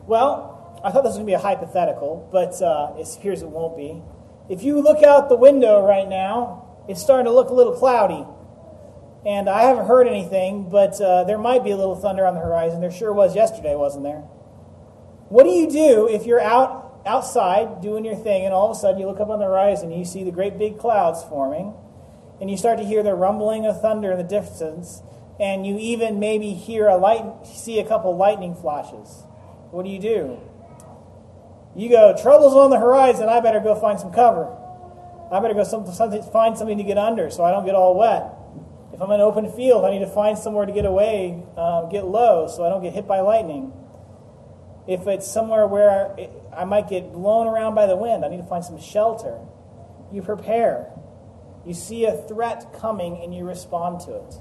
Well, I thought this was going to be a hypothetical, but it appears it won't be. If you look out the window right now, it's starting to look a little cloudy. And I haven't heard anything, but there might be a little thunder on the horizon. There sure was yesterday, wasn't there? What do you do if you're outside doing your thing, and all of a sudden you look up on the horizon and you see the great big clouds forming, and you start to hear the rumbling of thunder in the distance, and you even maybe see a couple lightning flashes? What do? You go, trouble's on the horizon, I better go find some cover. I better go find something to get under so I don't get all wet. If I'm in an open field, I need to find somewhere to get away, get low, so I don't get hit by lightning. If it's somewhere where I might get blown around by the wind, I need to find some shelter. You prepare. You see a threat coming and you respond to it.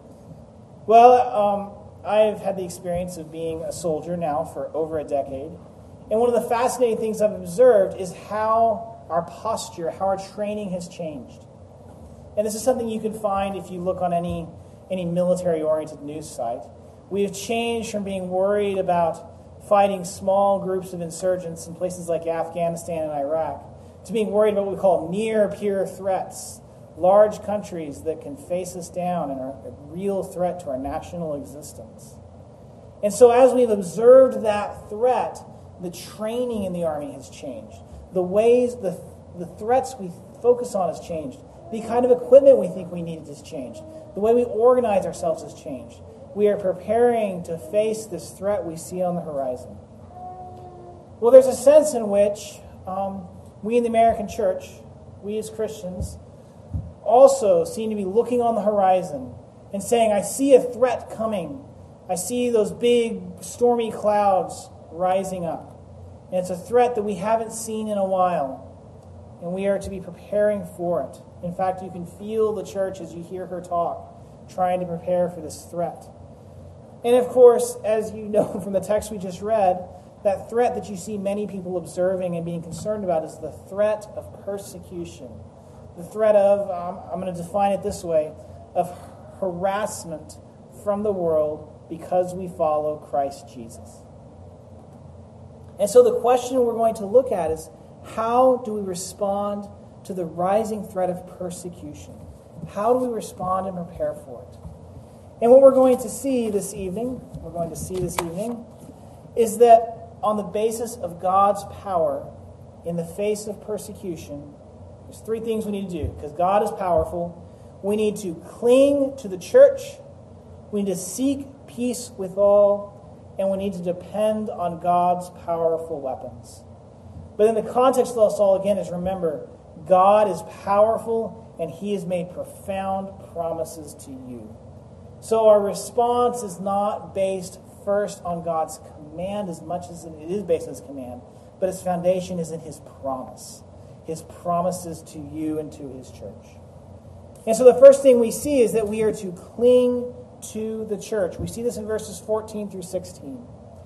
Well, I've had the experience of being a soldier now for over a decade. And one of the fascinating things I've observed is how our posture, how our training has changed. And this is something you can find if you look on any military-oriented news site. We have changed from being worried about fighting small groups of insurgents in places like Afghanistan and Iraq to being worried about what we call near-peer threats, large countries that can face us down and are a real threat to our national existence. And so as we've observed that threat, the training in the Army has changed. The ways, the threats we focus on has changed. The kind of equipment we think we need has changed. The way we organize ourselves has changed. We are preparing to face this threat we see on the horizon. Well, there's a sense in which we in the American church, we as Christians, also seem to be looking on the horizon and saying, I see a threat coming. I see those big stormy clouds rising up. And it's a threat that we haven't seen in a while. And we are to be preparing for it. In fact, you can feel the church as you hear her talk, trying to prepare for this threat. And of course, as you know from the text we just read, that threat that you see many people observing and being concerned about is the threat of persecution. The threat of, I'm going to define it this way, of harassment from the world because we follow Christ Jesus. And so the question we're going to look at is, how do we respond to the rising threat of persecution? How do we respond and prepare for it? And what we're going to see this evening, is that on the basis of God's power in the face of persecution, there's three things we need to do. Because God is powerful, we need to cling to the church, we need to seek peace with all, and we need to depend on God's powerful weapons. But in the context of this all, again, is remember, God is powerful and He has made profound promises to you. So our response is not based first on God's command as much as it is based on His command, but its foundation is in His promise. His promises to you and to His church. And so the first thing we see is that we are to cling to the church. We see this in verses 14 through 16.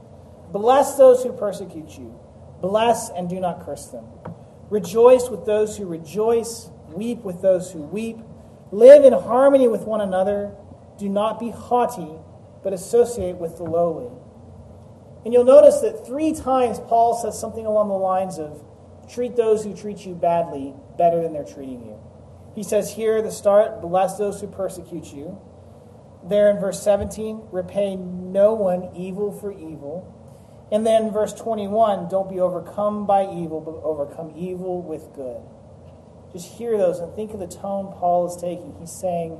Bless those who persecute you. Bless and do not curse them. Rejoice with those who rejoice. Weep with those who weep. Live in harmony with one another. Do not be haughty, but associate with the lowly. And you'll notice that 3 times Paul says something along the lines of, treat those who treat you badly better than they're treating you. He says here at the start, bless those who persecute you. There in verse 17, repay no one evil for evil. And then verse 21, don't be overcome by evil, but overcome evil with good. Just hear those and think of the tone Paul is taking. He's saying,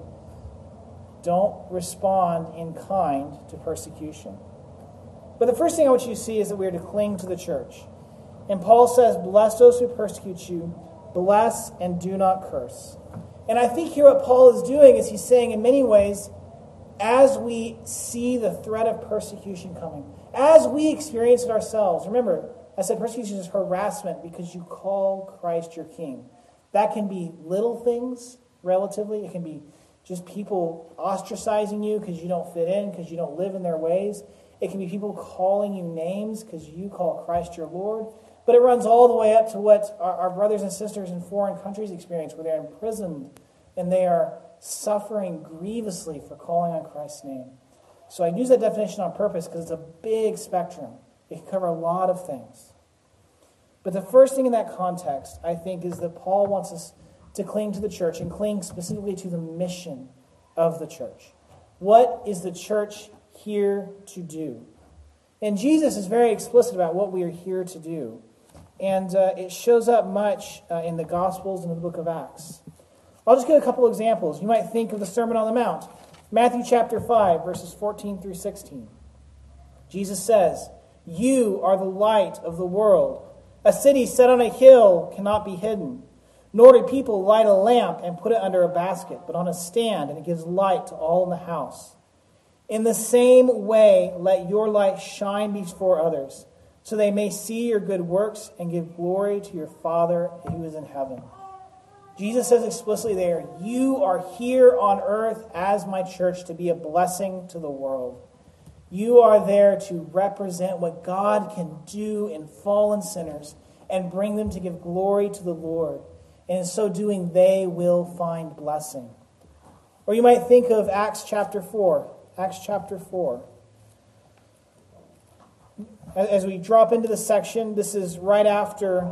don't respond in kind to persecution. But the first thing I want you to see is that we are to cling to the church. And Paul says, bless those who persecute you, bless and do not curse. And I think here what Paul is doing is he's saying in many ways, as we see the threat of persecution coming, as we experience it ourselves, remember, I said persecution is harassment because you call Christ your king. That can be little things, relatively. It can be just people ostracizing you because you don't fit in, because you don't live in their ways. It can be people calling you names because you call Christ your Lord. But it runs all the way up to what our brothers and sisters in foreign countries experience, where they're imprisoned and they are suffering grievously for calling on Christ's name. So I use that definition on purpose because it's a big spectrum. It can cover a lot of things. But the first thing in that context, I think, is that Paul wants us to cling to the church and cling specifically to the mission of the church. What is the church here to do? And Jesus is very explicit about what we are here to do. And it shows up much in the Gospels and in the book of Acts. I'll just give a couple examples. You might think of the Sermon on the Mount. Matthew chapter 5, verses 14 through 16. Jesus says, "You are the light of the world. A city set on a hill cannot be hidden. Nor do people light a lamp and put it under a basket, but on a stand, and it gives light to all in the house. In the same way, let your light shine before others, so they may see your good works and give glory to your Father who is in heaven." Jesus says explicitly there, you are here on earth as my church to be a blessing to the world. You are there to represent what God can do in fallen sinners and bring them to give glory to the Lord. And in so doing, they will find blessing. Or you might think of Acts chapter 4. Acts chapter 4. As we drop into the section, this is right after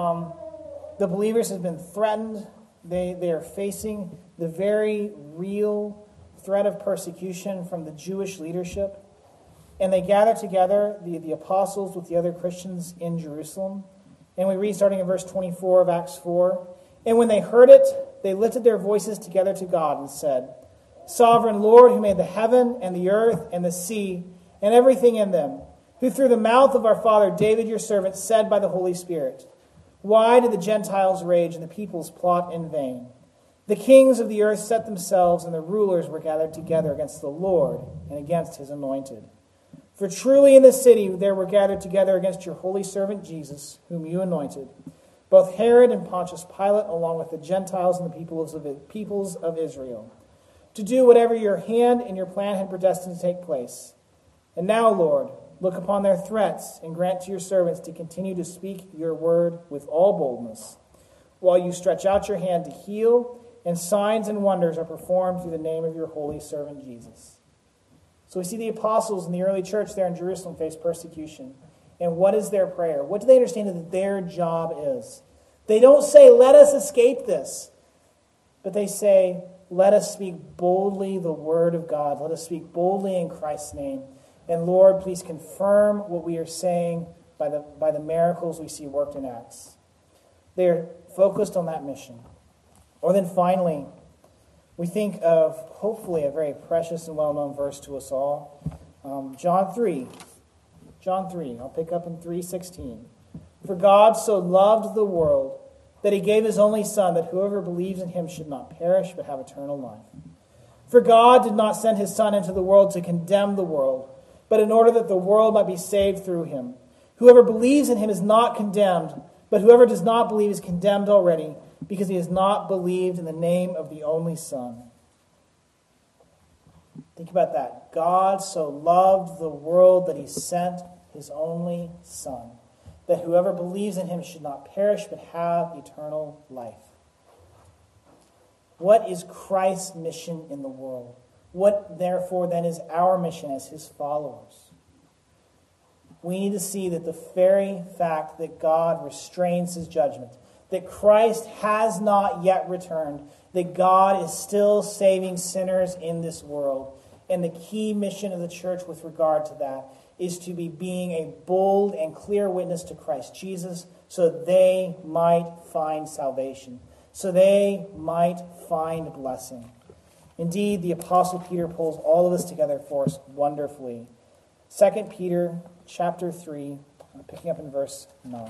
the believers have been threatened. They are facing the very real threat of persecution from the Jewish leadership. And they gather together, the apostles with the other Christians in Jerusalem. And we read starting in verse 24 of Acts 4. "And when they heard it, they lifted their voices together to God and said, 'Sovereign Lord, who made the heaven and the earth and the sea and everything in them, who through the mouth of our father David your servant said by the Holy Spirit, why did the Gentiles rage and the peoples plot in vain? The kings of the earth set themselves, and the rulers were gathered together against the Lord and against his anointed. For truly in the city there were gathered together against your holy servant Jesus, whom you anointed, both Herod and Pontius Pilate, along with the Gentiles and the peoples of Israel, to do whatever your hand and your plan had predestined to take place. And now, Lord, look upon their threats and grant to your servants to continue to speak your word with all boldness, while you stretch out your hand to heal, and signs and wonders are performed through the name of your holy servant Jesus.'" So we see the apostles in the early church there in Jerusalem face persecution. And what is their prayer? What do they understand that their job is? They don't say, "Let us escape this," but they say, "Let us speak boldly the word of God. Let us speak boldly in Christ's name. And Lord, please confirm what we are saying by the miracles we see worked in Acts." They're focused on that mission. Or then finally, we think of, hopefully, a very precious and well-known verse to us all. John 3. John 3. I'll pick up in 3:16. "For God so loved the world that he gave his only Son, that whoever believes in him should not perish but have eternal life. For God did not send his Son into the world to condemn the world, but in order that the world might be saved through him. Whoever believes in him is not condemned, but whoever does not believe is condemned already, because he has not believed in the name of the only Son." Think about that. God so loved the world that he sent his only Son, that whoever believes in him should not perish but have eternal life. What is Christ's mission in the world? What, therefore, then is our mission as his followers? We need to see that the very fact that God restrains his judgment, that Christ has not yet returned, that God is still saving sinners in this world. And the key mission of the church with regard to that is to be being a bold and clear witness to Christ Jesus, so they might find salvation, so they might find blessing. Indeed, the Apostle Peter pulls all of this together for us wonderfully. 2 Peter chapter 3, picking up in verse 9.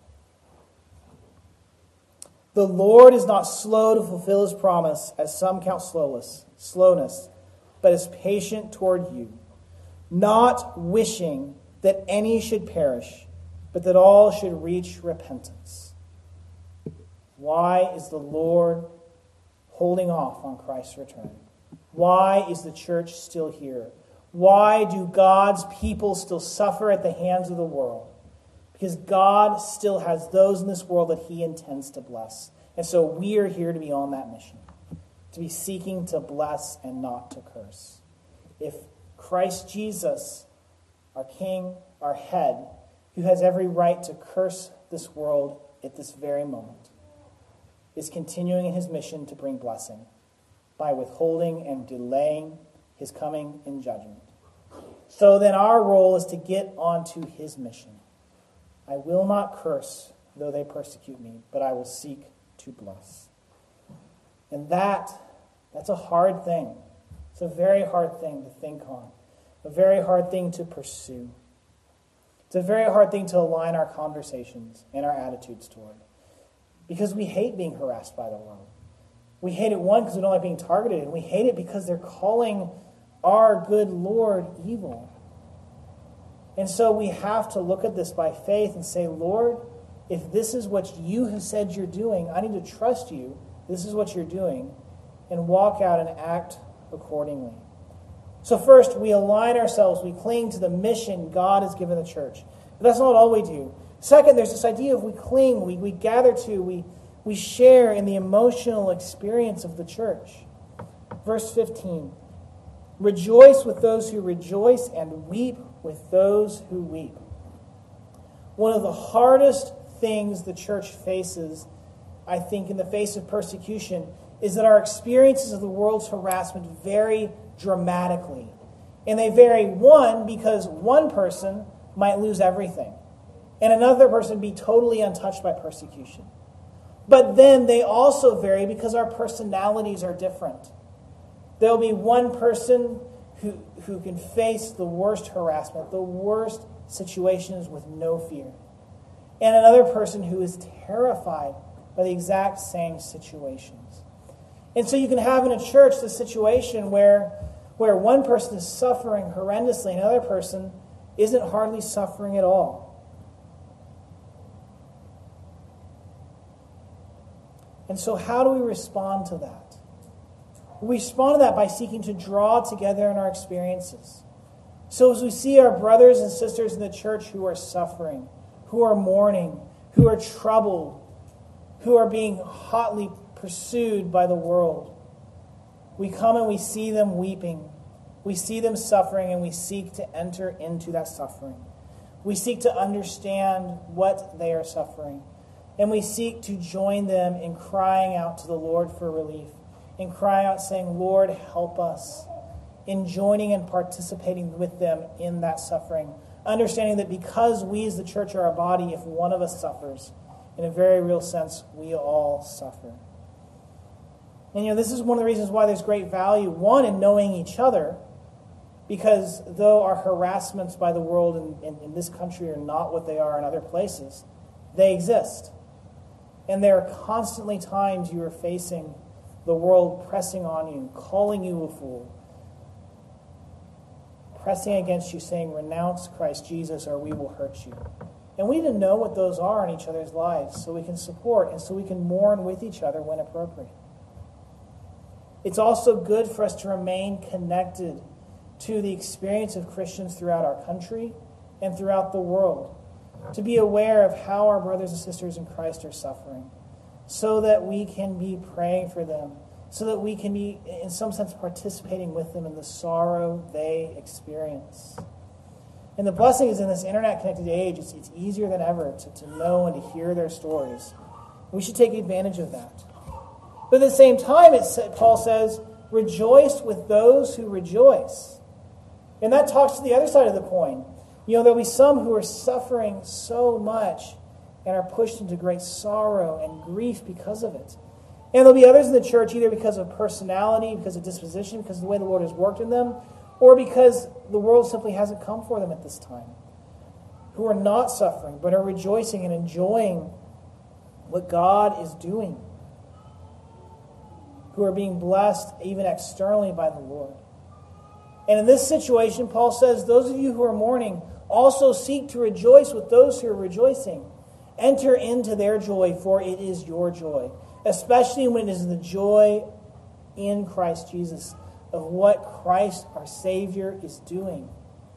"The Lord is not slow to fulfill his promise, as some count slowness, but is patient toward you, not wishing that any should perish, but that all should reach repentance." Why is the Lord holding off on Christ's return? Why is the church still here? Why do God's people still suffer at the hands of the world? Because God still has those in this world that he intends to bless. And so we are here to be on that mission, to be seeking to bless and not to curse. If Christ Jesus our king, our head, who has every right to curse this world at this very moment, is continuing in his mission to bring blessing by withholding and delaying his coming in judgment. So then our role is to get onto his mission. I will not curse, though they persecute me, but I will seek to bless. And that's a hard thing. It's a very hard thing to think on, a very hard thing to pursue. It's a very hard thing to align our conversations and our attitudes toward, because we hate being harassed by the world. We hate it, one, because we don't like being targeted, and we hate it because they're calling our good Lord evil. And so we have to look at this by faith and say, Lord, if this is what you have said you're doing, I need to trust you. This is what you're doing, and walk out and act accordingly. So first, we align ourselves, we cling to the mission God has given the church. But that's not all we do. Second, there's this idea of we cling, we gather to, we share in the emotional experience of the church. Verse 15, rejoice with those who rejoice and weep with those who weep. One of the hardest things the church faces, I think, in the face of persecution is that our experiences of the world's harassment vary dramatically. And they vary, one, because one person might lose everything, and another person be totally untouched by persecution. But then they also vary because our personalities are different. There'll be one person who can face the worst harassment, the worst situations with no fear, and another person who is terrified by the exact same situations. And so you can have in a church the situation where one person is suffering horrendously and another person isn't hardly suffering at all. And so how do we respond to that? We respond to that by seeking to draw together in our experiences. So as we see our brothers and sisters in the church who are suffering, who are mourning, who are troubled, who are being hotly pursued by the world, we come and we see them weeping. We see them suffering, and we seek to enter into that suffering. We seek to understand what they are suffering. And we seek to join them in crying out to the Lord for relief, in crying out saying, Lord, help us, in joining and participating with them in that suffering, understanding that because we as the church are a body, if one of us suffers, in a very real sense, we all suffer. And this is one of the reasons why there's great value, one, in knowing each other, because though our harassments by the world in this country are not what they are in other places, they exist. And there are constantly times you are facing the world pressing on you, calling you a fool, pressing against you, saying, renounce Christ Jesus or we will hurt you. And we need to know what those are in each other's lives so we can support and so we can mourn with each other when appropriate. It's also good for us to remain connected to the experience of Christians throughout our country and throughout the world, to be aware of how our brothers and sisters in Christ are suffering, so that we can be praying for them, so that we can be, in some sense, participating with them in the sorrow they experience. And the blessing is in this internet-connected age, it's easier than ever to know and to hear their stories. We should take advantage of that. But at the same time, Paul says, rejoice with those who rejoice. And that talks to the other side of the coin. There'll be some who are suffering so much and are pushed into great sorrow and grief because of it. And there'll be others in the church either because of personality, because of disposition, because of the way the Lord has worked in them, or because the world simply hasn't come for them at this time, who are not suffering but are rejoicing and enjoying what God is doing, who are being blessed even externally by the Lord. And in this situation, Paul says, those of you who are mourning also seek to rejoice with those who are rejoicing. Enter into their joy, for it is your joy, especially when it is the joy in Christ Jesus of what Christ, our Savior, is doing.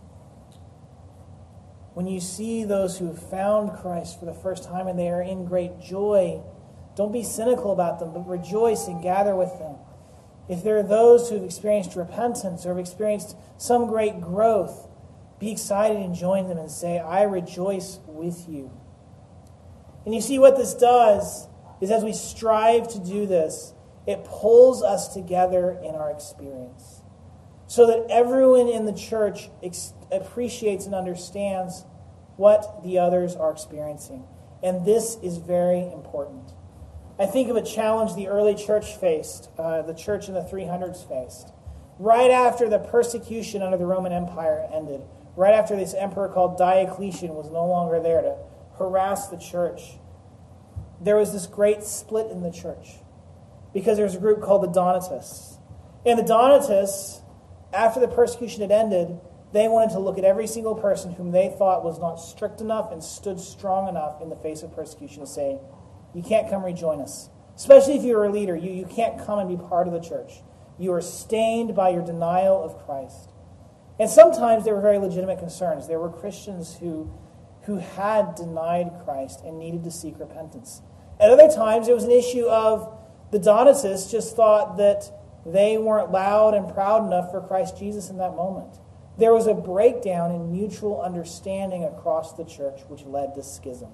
When you see those who have found Christ for the first time and they are in great joy, don't be cynical about them, but rejoice and gather with them. If there are those who have experienced repentance or have experienced some great growth, Be excited and join them and say, I rejoice with you. And you see what this does is as we strive to do this, it pulls us together in our experience so that everyone in the church appreciates and understands what the others are experiencing. And this is very important. I think of a challenge the early church faced, the church in the 300s faced. Right after the persecution under the Roman Empire ended, right after this emperor called Diocletian was no longer there to harass the church, there was this great split in the church because there was a group called the Donatists. And the Donatists, after the persecution had ended, they wanted to look at every single person whom they thought was not strict enough and stood strong enough in the face of persecution to say, you can't come rejoin us. Especially if you're a leader, you can't come and be part of the church. You are stained by your denial of Christ. And sometimes there were very legitimate concerns. There were Christians who had denied Christ and needed to seek repentance. At other times, it was an issue of the Donatists just thought that they weren't loud and proud enough for Christ Jesus in that moment. There was a breakdown in mutual understanding across the church, which led to schism.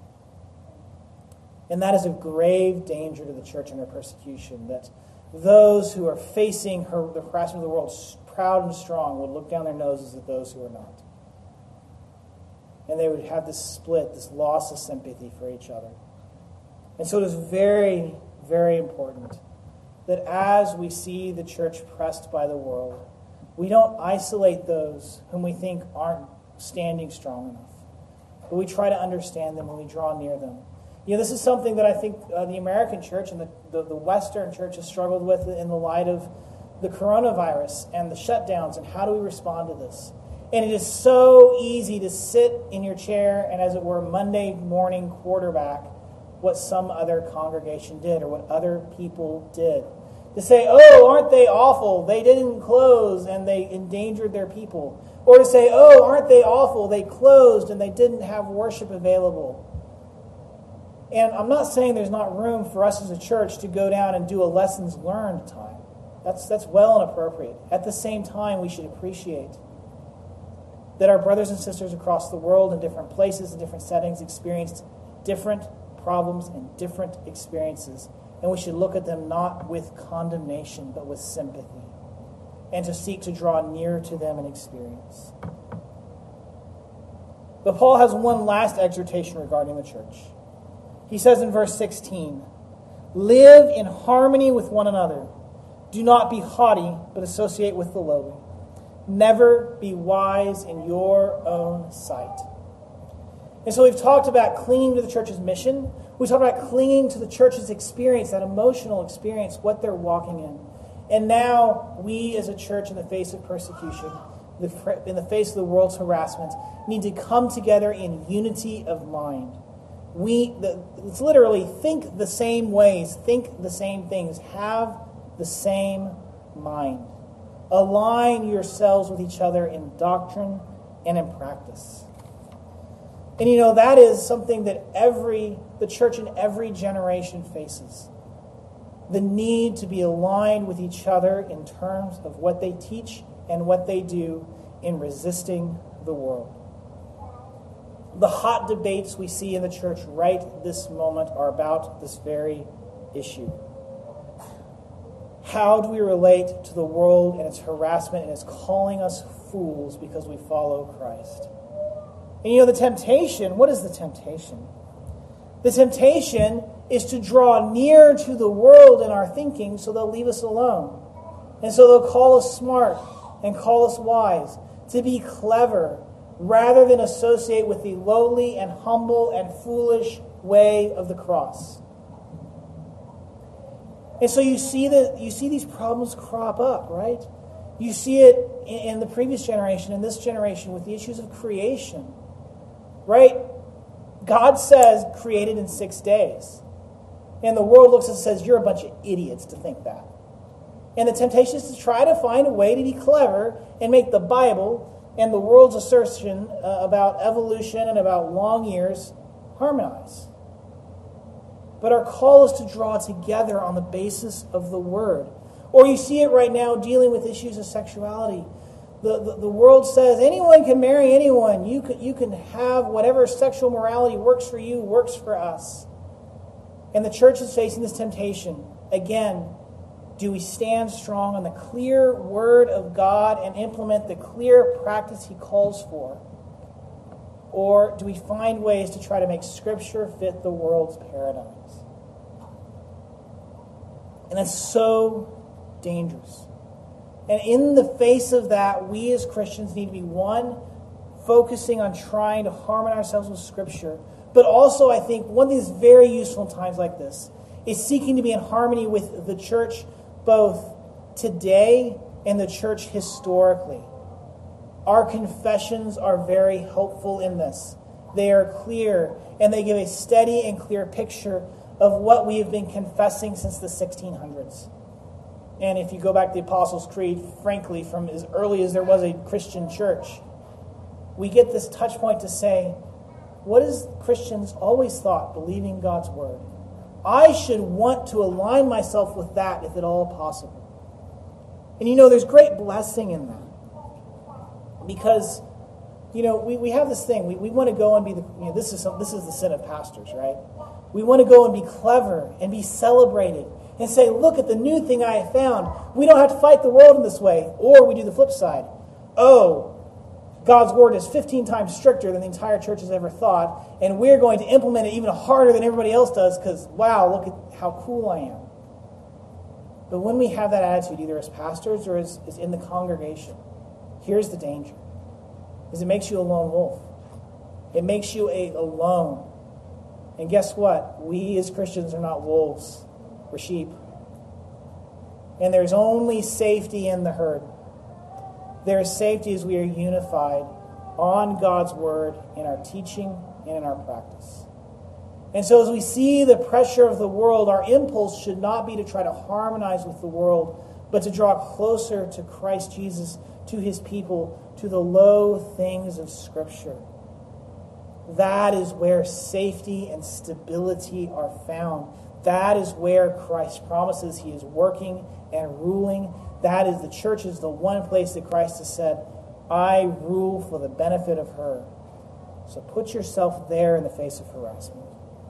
And that is a grave danger to the church under persecution, that those who are facing the harassment of the world, proud and strong, would look down their noses at those who are not. And they would have this split, this loss of sympathy for each other. And so it is very, very important that as we see the church pressed by the world, we don't isolate those whom we think aren't standing strong enough, but we try to understand them when we draw near them. You know, this is something that I think the American church and the Western church has struggled with in the light of the coronavirus and the shutdowns, and how do we respond to this? And it is so easy to sit in your chair and, as it were, Monday morning quarterback what some other congregation did or what other people did. To say, oh, aren't they awful? They didn't close and they endangered their people. Or to say, oh, aren't they awful? They closed and they didn't have worship available. And I'm not saying there's not room for us as a church to go down and do a lessons learned time. That's well and appropriate. At the same time, we should appreciate that our brothers and sisters across the world in different places and different settings experienced different problems and different experiences. And we should look at them not with condemnation, but with sympathy, and to seek to draw near to them in experience. But Paul has one last exhortation regarding the church. He says in verse 16, live in harmony with one another. Do not be haughty, but associate with the lowly. Never be wise in your own sight. And so we've talked about clinging to the church's mission. We talked about clinging to the church's experience, that emotional experience, what they're walking in. And now we as a church in the face of persecution, in the face of the world's harassment, need to come together in unity of mind. It's literally think the same ways, think the same things, have the same mind. Align yourselves with each other in doctrine and in practice. And you know, that is something that the church in every generation faces. The need to be aligned with each other in terms of what they teach and what they do in resisting the world. The hot debates we see in the church right this moment are about this very issue. How do we relate to the world and its harassment and its calling us fools because we follow Christ? And you know, the temptation, what is the temptation? The temptation is to draw near to the world in our thinking so they'll leave us alone. And so they'll call us smart and call us wise, to be clever, rather than associate with the lowly and humble and foolish way of the cross. And so you see these problems crop up, right? You see it in the previous generation, in this generation, with the issues of creation, right? God says created in 6 days. And the world looks and says, you're a bunch of idiots to think that. And the temptation is to try to find a way to be clever and make the Bible and the world's assertion about evolution and about long years harmonize. But our call is to draw together on the basis of the Word. Or you see it right now dealing with issues of sexuality. The world says anyone can marry anyone. You can have whatever sexual morality works for you, works for us. And the church is facing this temptation. Again, do we stand strong on the clear word of God and implement the clear practice he calls for? Or do we find ways to try to make Scripture fit the world's paradigms? And it's so dangerous. And in the face of that, we as Christians need to be, one, focusing on trying to harmonize ourselves with Scripture. But also, I think, one thing that's very useful in times like this is seeking to be in harmony with the church both today and the church historically. Our confessions are very helpful in this. They are clear, and they give a steady and clear picture of what we have been confessing since the 1600s. And if you go back to the Apostles' Creed, frankly, from as early as there was a Christian church, we get this touch point to say, what has Christians always thought, believing God's word? I should want to align myself with that if at all possible. And there's great blessing in that. Because, we have this thing. We want to go and be this is the sin of pastors, right? We want to go and be clever and be celebrated and say, look at the new thing I have found. We don't have to fight the world in this way. Or we do the flip side. Oh, God's word is 15 times stricter than the entire church has ever thought, and we're going to implement it even harder than everybody else does because, wow, look at how cool I am. But when we have that attitude, either as pastors or as in the congregation, here's the danger, is it makes you a lone wolf. It makes you alone. And guess what? We as Christians are not wolves. We're sheep. And there's only safety in the herd. There is safety as we are unified on God's word in our teaching and in our practice. And so as we see the pressure of the world, our impulse should not be to try to harmonize with the world, but to draw closer to Christ Jesus, to his people, to the low things of Scripture. That is where safety and stability are found. That is where Christ promises he is working and ruling. That is, the church is the one place that Christ has said, I rule for the benefit of her. So put yourself there in the face of harassment.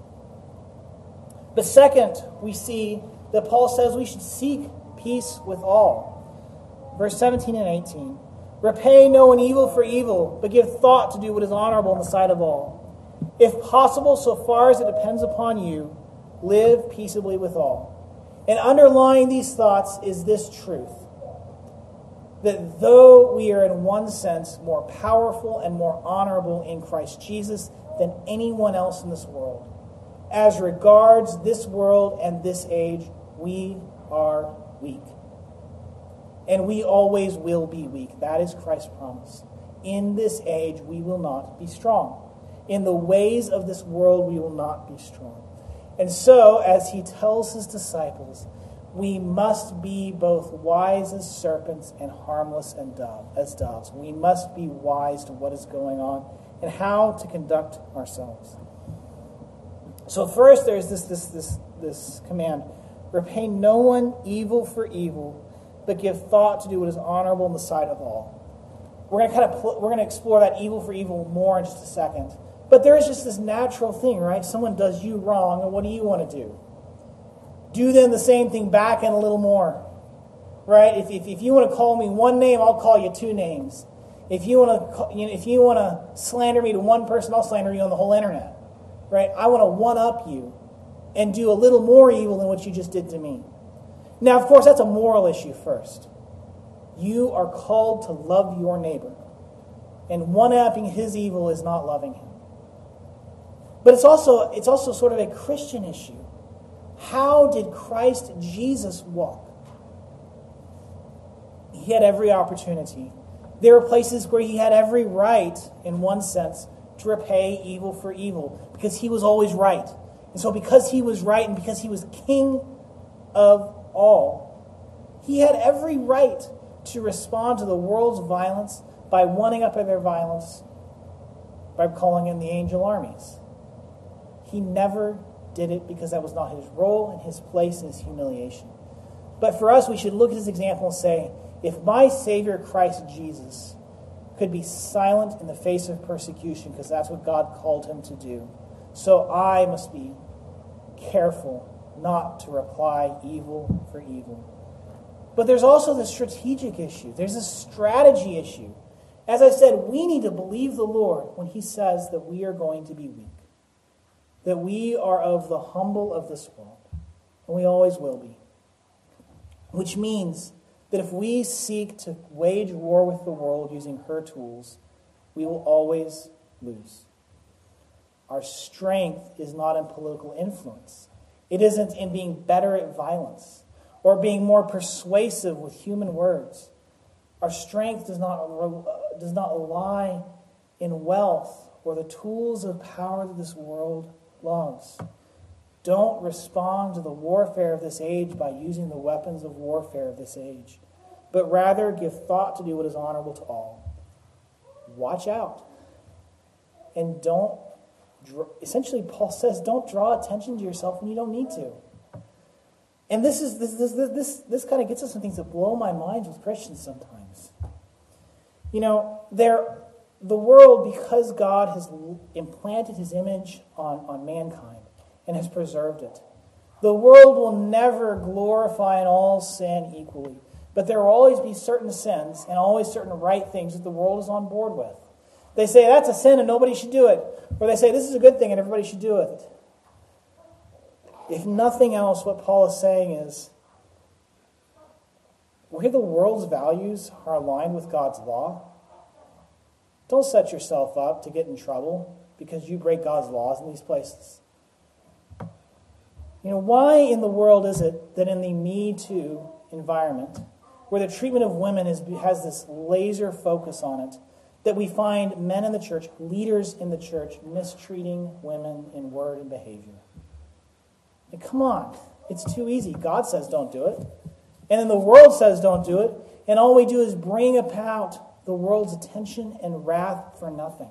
But second, we see that Paul says we should seek peace with all. Verse 17 and 18. Repay no one evil for evil, but give thought to do what is honorable in the sight of all. If possible, so far as it depends upon you, live peaceably with all. And underlying these thoughts is this truth, that though we are in one sense more powerful and more honorable in Christ Jesus than anyone else in this world, as regards this world and this age, we are weak. And we always will be weak. That is Christ's promise. In this age, we will not be strong. In the ways of this world, we will not be strong. And so, as he tells his disciples, we must be both wise as serpents and harmless as doves. We must be wise to what is going on and how to conduct ourselves. So first, there's this command: repay no one evil for evil, but give thought to do what is honorable in the sight of all. We're going to explore that evil for evil more in just a second. But there is just this natural thing, right? Someone does you wrong, and what do you want to do? Do them the same thing back and a little more, right? If you want to call me one name, I'll call you two names. If you want to slander me to one person, I'll slander you on the whole internet, right? I want to one-up you and do a little more evil than what you just did to me. Now, of course, that's a moral issue first. You are called to love your neighbor, and one-upping his evil is not loving him. But it's also sort of a Christian issue. How did Christ Jesus walk? He had every opportunity. There were places where he had every right, in one sense, to repay evil for evil, because he was always right. And so because he was right and because he was king of all, he had every right to respond to the world's violence by one-ing up their violence, by calling in the angel armies. He never did it because that was not his role and his place in his humiliation. But for us, we should look at his example and say, If my Savior Christ Jesus could be silent in the face of persecution, because that's what God called him to do, so I must be careful not to reply evil for evil. But there's also the strategic issue. There's a strategy issue. As I said, we need to believe the Lord when he says that we are going to be weak, that we are of the humble of this world, and we always will be. Which means that if we seek to wage war with the world using her tools, we will always lose. Our strength is not in political influence. It isn't in being better at violence or being more persuasive with human words. Our strength does not lie in wealth or the tools of power that this world loves. Don't respond to the warfare of this age by using the weapons of warfare of this age, but rather give thought to do what is honorable to all. Watch out. And essentially Paul says, don't draw attention to yourself when you don't need to. And this kind of gets us some things that blow my mind with Christians sometimes. You know, the world, because God has implanted his image on mankind and has preserved it, the world will never glorify in all sin equally. But there will always be certain sins and always certain right things that the world is on board with. They say that's a sin and nobody should do it. Or they say this is a good thing and everybody should do it. If nothing else, what Paul is saying is, where the world's values are aligned with God's law, don't set yourself up to get in trouble because you break God's laws in these places. You know, why in the world is it that in the Me Too environment, where the treatment of women has this laser focus on it, that we find men in the church, leaders in the church, mistreating women in word and behavior? And come on, it's too easy. God says don't do it. And then the world says don't do it. And all we do is bring about the world's attention and wrath for nothing.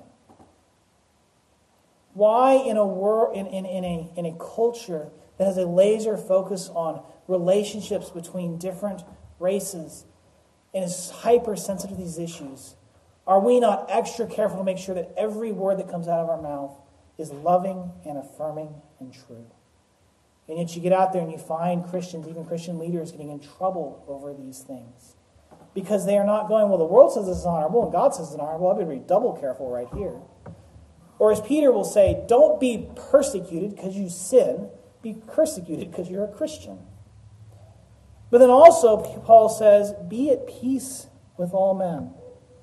Why in a culture that has a laser focus on relationships between different races and is hypersensitive to these issues, are we not extra careful to make sure that every word that comes out of our mouth is loving and affirming and true? And yet you get out there and you find Christians, even Christian leaders, getting in trouble over these things. Because they are not going, well, the world says this is honorable and God says it's honorable. I better be double careful right here. Or as Peter will say, don't be persecuted because you sin. Be persecuted because you're a Christian. But then also, Paul says, be at peace with all men.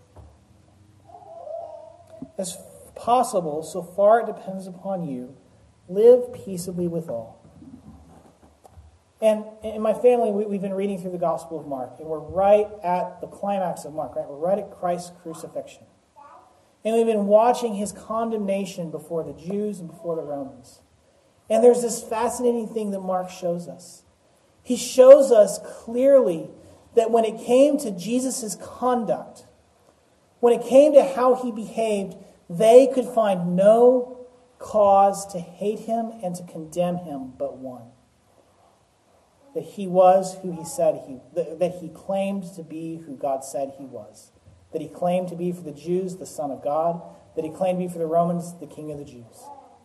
As possible, so far it depends upon you, live peaceably with all. And in my family, we've been reading through the Gospel of Mark, and we're right at the climax of Mark, right? We're right at Christ's crucifixion. And we've been watching his condemnation before the Jews and before the Romans. And there's this fascinating thing that Mark shows us. He shows us clearly that when it came to Jesus' conduct, when it came to how he behaved, they could find no cause to hate him and to condemn him but one. That he was who he said that he claimed to be who God said he was. That he claimed to be for the Jews the Son of God. That he claimed to be for the Romans the King of the Jews.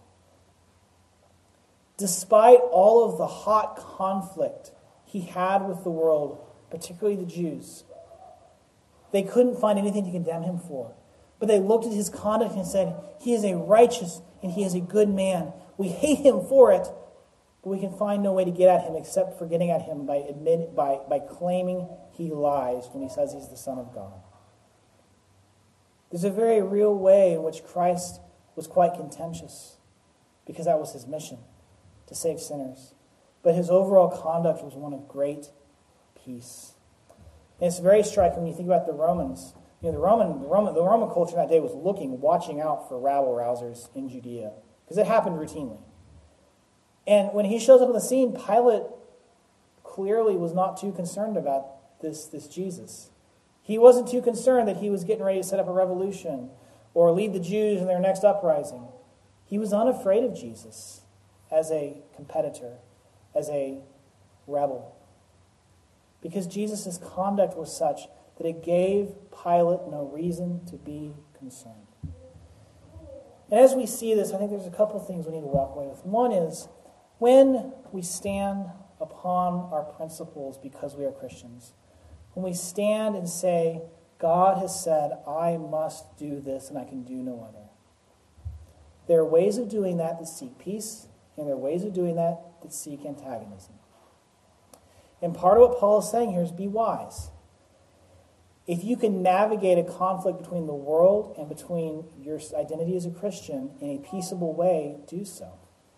Despite all of the hot conflict he had with the world, particularly the Jews, they couldn't find anything to condemn him for. But they looked at his conduct and said, he is a righteous and he is a good man. We hate him for it, but we can find no way to get at him except for getting at him by claiming he lies when he says he's the Son of God. There's a very real way in which Christ was quite contentious, because that was his mission, to save sinners. But his overall conduct was one of great peace. And it's very striking when you think about the Romans. You know, the Roman culture in that day was watching out for rabble-rousers in Judea, because it happened routinely. And when he shows up on the scene, Pilate clearly was not too concerned about this Jesus. He wasn't too concerned that he was getting ready to set up a revolution or lead the Jews in their next uprising. He was unafraid of Jesus as a competitor, as a rebel, because Jesus' conduct was such that it gave Pilate no reason to be concerned. And as we see this, I think there's a couple of things we need to walk away with. One is, when we stand upon our principles because we are Christians, when we stand and say, God has said, I must do this and I can do no other. There are ways of doing that seek peace, and there are ways of doing that seek antagonism. And part of what Paul is saying here is be wise. If you can navigate a conflict between the world and between your identity as a Christian in a peaceable way, do so.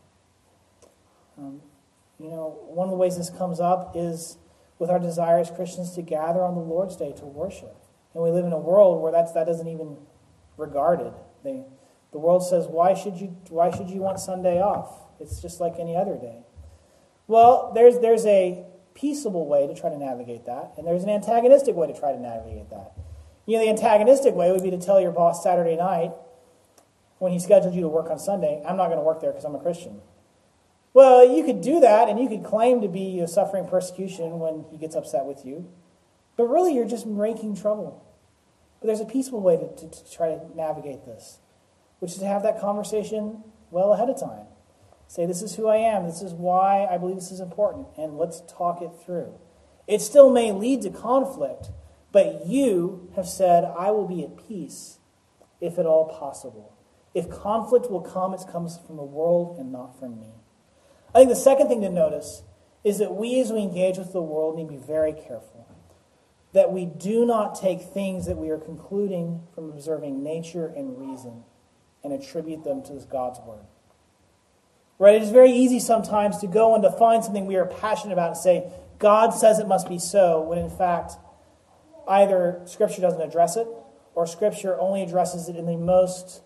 One of the ways this comes up is with our desire as Christians to gather on the Lord's Day to worship. And we live in a world where that isn't even regarded. The world says, why should you want Sunday off? It's just like any other day. Well, there's a peaceable way to try to navigate that, and there's an antagonistic way to try to navigate that. The antagonistic way would be to tell your boss Saturday night, when he scheduled you to work on Sunday, I'm not going to work there because I'm a Christian. Well, you could do that, and you could claim to be suffering persecution when he gets upset with you, but really you're just making trouble. But there's a peaceful way to try to navigate this, which is to have that conversation well ahead of time. Say, this is who I am. This is why I believe this is important. And let's talk it through. It still may lead to conflict, but you have said, I will be at peace if at all possible. If conflict will come, it comes from the world and not from me. I think the second thing to notice is that we, as we engage with the world, need to be very careful. That we do not take things that we are concluding from observing nature and reason and attribute them to God's word. Right? It is very easy sometimes to go and to find something we are passionate about and say, God says it must be so, when in fact, either Scripture doesn't address it, or Scripture only addresses it in the most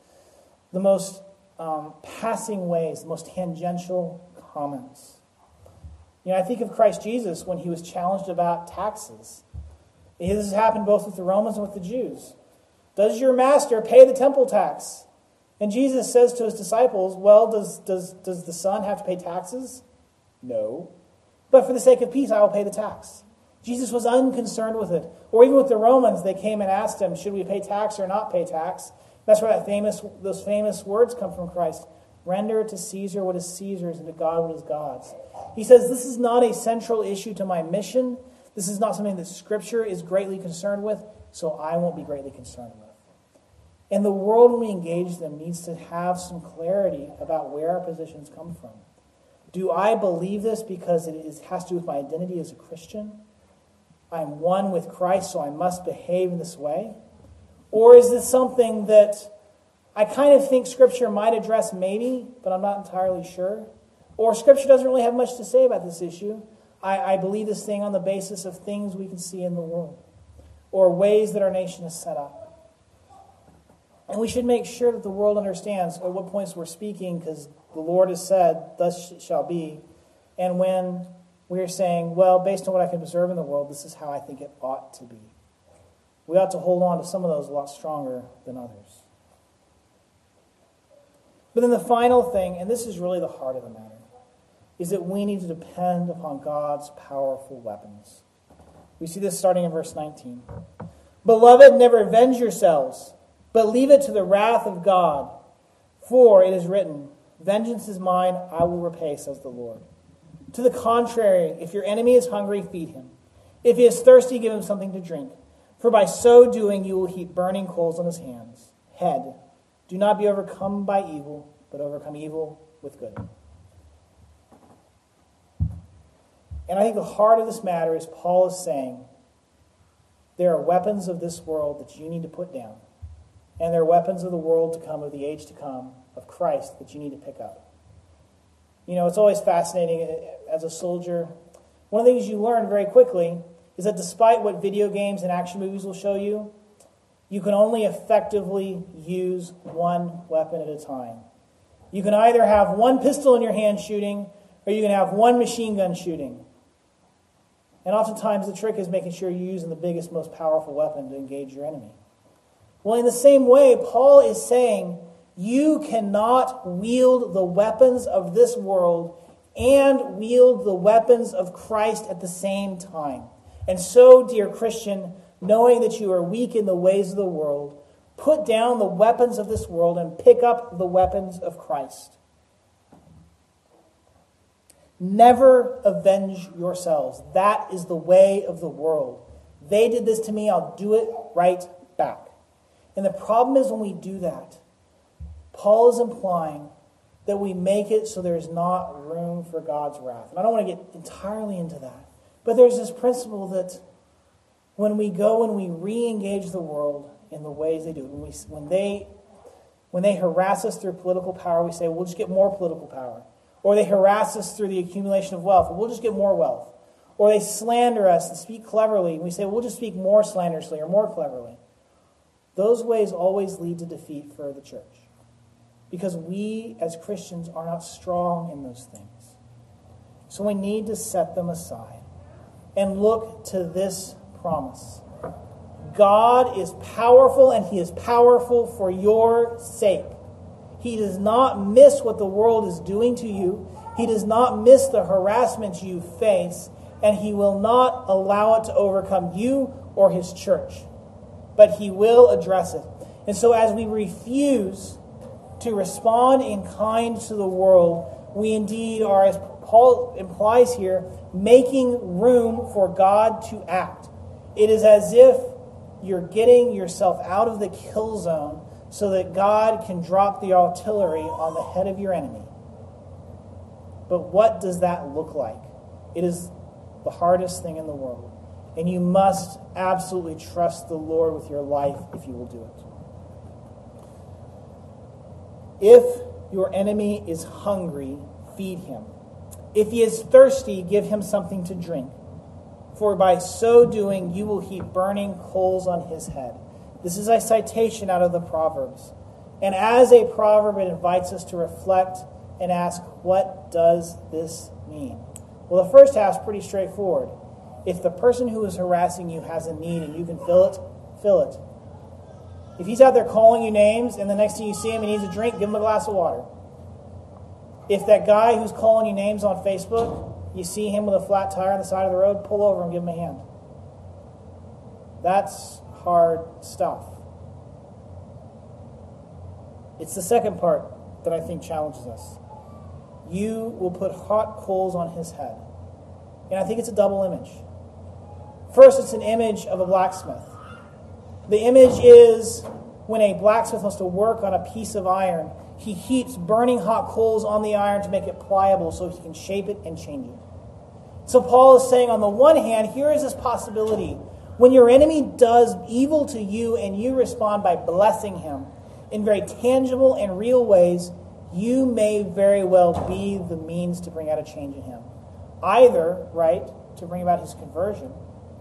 passing ways, the most tangential comments. I think of Christ Jesus when he was challenged about taxes. This has happened both with the Romans and with the Jews. Does your master pay the temple tax? And Jesus says to his disciples, well, does the son have to pay taxes? No. But for the sake of peace, I will pay the tax. Jesus was unconcerned with it. Or even with the Romans, they came and asked him, should we pay tax or not pay tax? That's where those famous words come from Christ. Render to Caesar what is Caesar's and to God what is God's. He says, this is not a central issue to my mission. This is not something that Scripture is greatly concerned with, so I won't be greatly concerned with. And the world, when we engage them, needs to have some clarity about where our positions come from. Do I believe this because it has to do with my identity as a Christian? I'm one with Christ, so I must behave in this way? Or is this something that I kind of think Scripture might address maybe, but I'm not entirely sure? Or Scripture doesn't really have much to say about this issue. I believe this thing on the basis of things we can see in the world, or ways that our nation is set up. And we should make sure that the world understands at what points we're speaking, because the Lord has said, thus it shall be. And when we're saying, well, based on what I can observe in the world, this is how I think it ought to be. We ought to hold on to some of those a lot stronger than others. But then the final thing, and this is really the heart of the matter, is that we need to depend upon God's powerful weapons. We see this starting in verse 19. Beloved, never avenge yourselves, but leave it to the wrath of God. For it is written, vengeance is mine, I will repay, says the Lord. To the contrary, if your enemy is hungry, feed him. If he is thirsty, give him something to drink. For by so doing, you will heap burning coals on his head. Do not be overcome by evil, but overcome evil with good. And I think the heart of this matter is Paul is saying, there are weapons of this world that you need to put down. And there are weapons of the world to come, of the age to come, of Christ, that you need to pick up. It's always fascinating as a soldier. One of the things you learn very quickly is that despite what video games and action movies will show you, you can only effectively use one weapon at a time. You can either have one pistol in your hand shooting, or you can have one machine gun shooting. And oftentimes the trick is making sure you're using the biggest, most powerful weapon to engage your enemy. Well, in the same way, Paul is saying, you cannot wield the weapons of this world and wield the weapons of Christ at the same time. And so, dear Christian, knowing that you are weak in the ways of the world, put down the weapons of this world and pick up the weapons of Christ. Never avenge yourselves. That is the way of the world. They did this to me, I'll do it right back. And the problem is when we do that, Paul is implying that we make it so there's not room for God's wrath. And I don't want to get entirely into that. But there's this principle that when we go and we re-engage the world in the ways they do, when they harass us through political power, we say, we'll just get more political power. Or they harass us through the accumulation of wealth, we'll just get more wealth. Or they slander us and speak cleverly, and we say, we'll just speak more slanderously or more cleverly. Those ways always lead to defeat for the church. Because we, as Christians, are not strong in those things. So we need to set them aside and look to this promise. God is powerful, and He is powerful for your sake. He does not miss what the world is doing to you. He does not miss the harassment you face, and He will not allow it to overcome you or His church. But He will address it. And so as we refuse to respond in kind to the world, we indeed are, as Paul implies here, making room for God to act. It is as if you're getting yourself out of the kill zone so that God can drop the artillery on the head of your enemy. But what does that look like? It is the hardest thing in the world. And you must absolutely trust the Lord with your life if you will do it. If your enemy is hungry, feed him. If he is thirsty, give him something to drink. For by so doing, you will heap burning coals on his head. This is a citation out of the Proverbs. And as a proverb, it invites us to reflect and ask, what does this mean? Well, the first half is pretty straightforward. If the person who is harassing you has a need and you can fill it, fill it. If he's out there calling you names and the next time you see him he needs a drink, give him a glass of water. If that guy who's calling you names on Facebook, you see him with a flat tire on the side of the road, pull over and give him a hand. That's hard stuff. It's the second part that I think challenges us. You will put hot coals on his head. And I think it's a double image. First, it's an image of a blacksmith. The image is when a blacksmith wants to work on a piece of iron, he heaps burning hot coals on the iron to make it pliable so he can shape it and change it. So Paul is saying, on the one hand, here is this possibility. When your enemy does evil to you and you respond by blessing him in very tangible and real ways, you may very well be the means to bring out a change in him. Either, right, to bring about his conversion.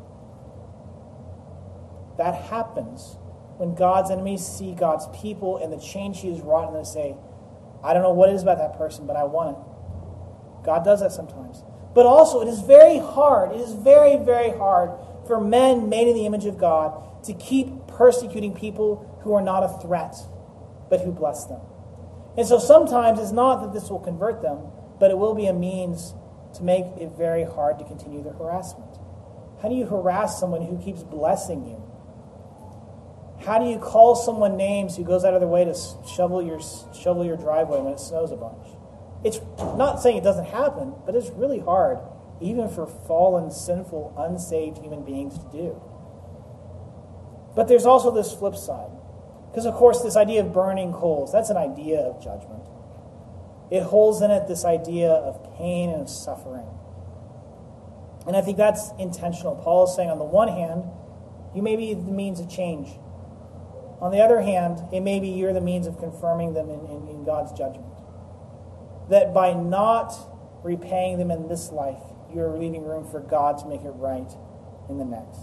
That happens when God's enemies see God's people and the change He has wrought in them and say, I don't know what it is about that person, but I want it. God does that sometimes. But also, it is very hard, it is very, very hard for men made in the image of God to keep persecuting people who are not a threat, but who bless them. And so sometimes it's not that this will convert them, but it will be a means to make it very hard to continue the harassment. How do you harass someone who keeps blessing you? How do you call someone names who goes out of their way to shovel your driveway when it snows a bunch? It's not saying it doesn't happen, but it's really hard, even for fallen, sinful, unsaved human beings to do. But there's also this flip side. Because, of course, this idea of burning coals, that's an idea of judgment. It holds in it this idea of pain and of suffering. And I think that's intentional. Paul is saying, on the one hand, you may be the means of change. On the other hand, it may be you're the means of confirming them in God's judgment. That by not repaying them in this life, you're leaving room for God to make it right in the next.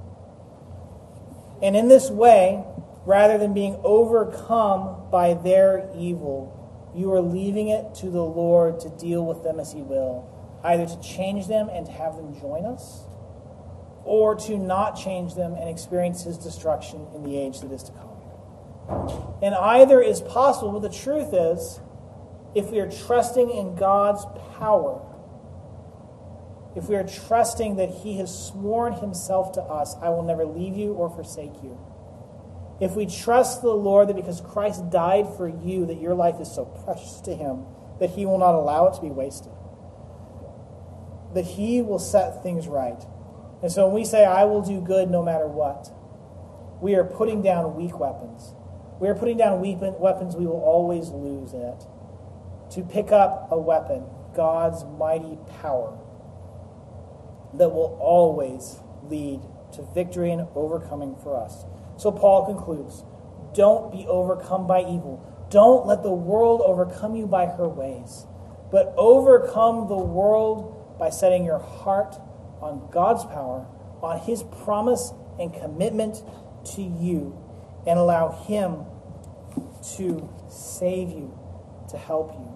And in this way, rather than being overcome by their evil, you are leaving it to the Lord to deal with them as He will, either to change them and to have them join us, or to not change them and experience His destruction in the age that is to come. And either is possible, but the truth is, if we are trusting in God's power, if we are trusting that he has sworn himself to us, I will never leave you or forsake you. If we trust the Lord that because Christ died for you, that your life is so precious to him, that he will not allow it to be wasted. That he will set things right. And so when we say, I will do good no matter what, we are putting down weak weapons. We are putting down weapons we will always lose at. To pick up a weapon, God's mighty power, that will always lead to victory and overcoming for us. So Paul concludes, don't be overcome by evil. Don't let the world overcome you by her ways, but overcome the world by setting your heart on God's power, on his promise and commitment to you, and allow him to save you, to help you.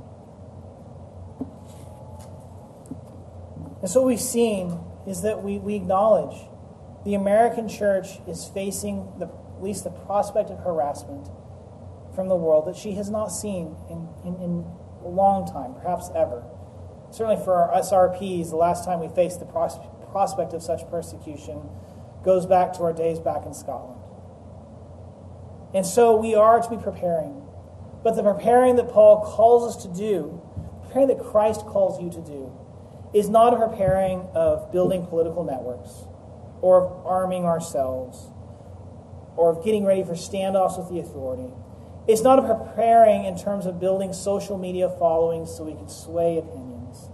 And so what we've seen is that we acknowledge the American church is facing at least the prospect of harassment from the world that she has not seen in a long time, perhaps ever. Certainly for our SRPs, the last time we faced the prospect of such persecution goes back to our days back in Scotland. And so we are to be preparing. But the preparing that Paul calls us to do, preparing that Christ calls you to do, is not a preparing of building political networks, or of arming ourselves, or of getting ready for standoffs with the authority. It's not a preparing in terms of building social media followings so we can sway opinions.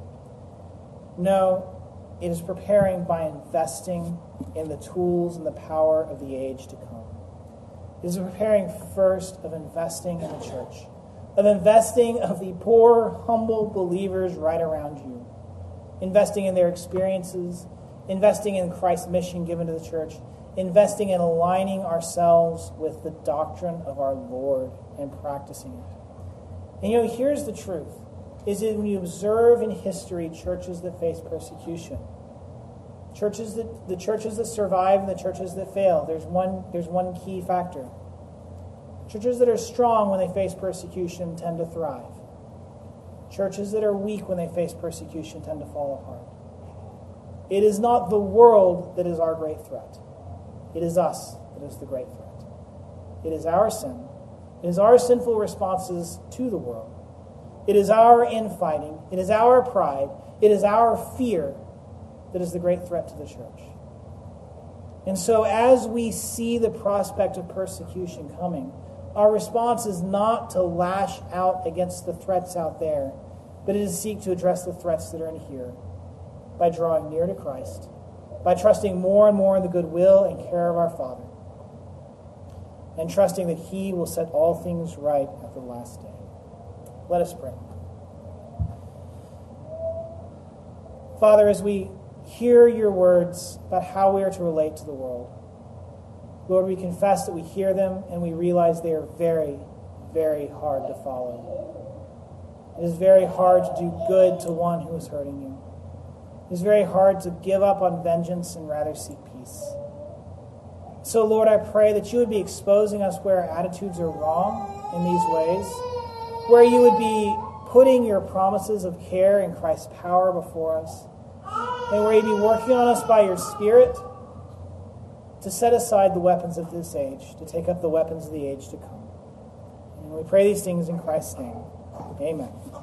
No, it is preparing by investing in the tools and the power of the age to come. It is preparing first of investing in the church, of investing of the poor, humble believers right around you, investing in their experiences, investing in Christ's mission given to the church, investing in aligning ourselves with the doctrine of our Lord and practicing it. And here's the truth, is that when you observe in history churches that face persecution, the churches that survive and the churches that fail, there's one key factor. Churches that are strong when they face persecution tend to thrive. Churches that are weak when they face persecution tend to fall apart. It is not the world that is our great threat. It is us that is the great threat. It is our sin. It is our sinful responses to the world. It is our infighting. It is our pride. It is our fear that is the great threat to the church. And so as we see the prospect of persecution coming, our response is not to lash out against the threats out there, but it is to seek to address the threats that are in here by drawing near to Christ, by trusting more and more in the goodwill and care of our Father, and trusting that he will set all things right at the last day. Let us pray. Father, as we hear your words about how we are to relate to the world, Lord, we confess that we hear them and we realize they are very, very hard to follow. It is very hard to do good to one who is hurting you. It is very hard to give up on vengeance and rather seek peace. So, Lord, I pray that you would be exposing us where our attitudes are wrong in these ways, where you would be putting your promises of care and Christ's power before us, and where you'd be working on us by your Spirit to set aside the weapons of this age, to take up the weapons of the age to come. And we pray these things in Christ's name. Amen.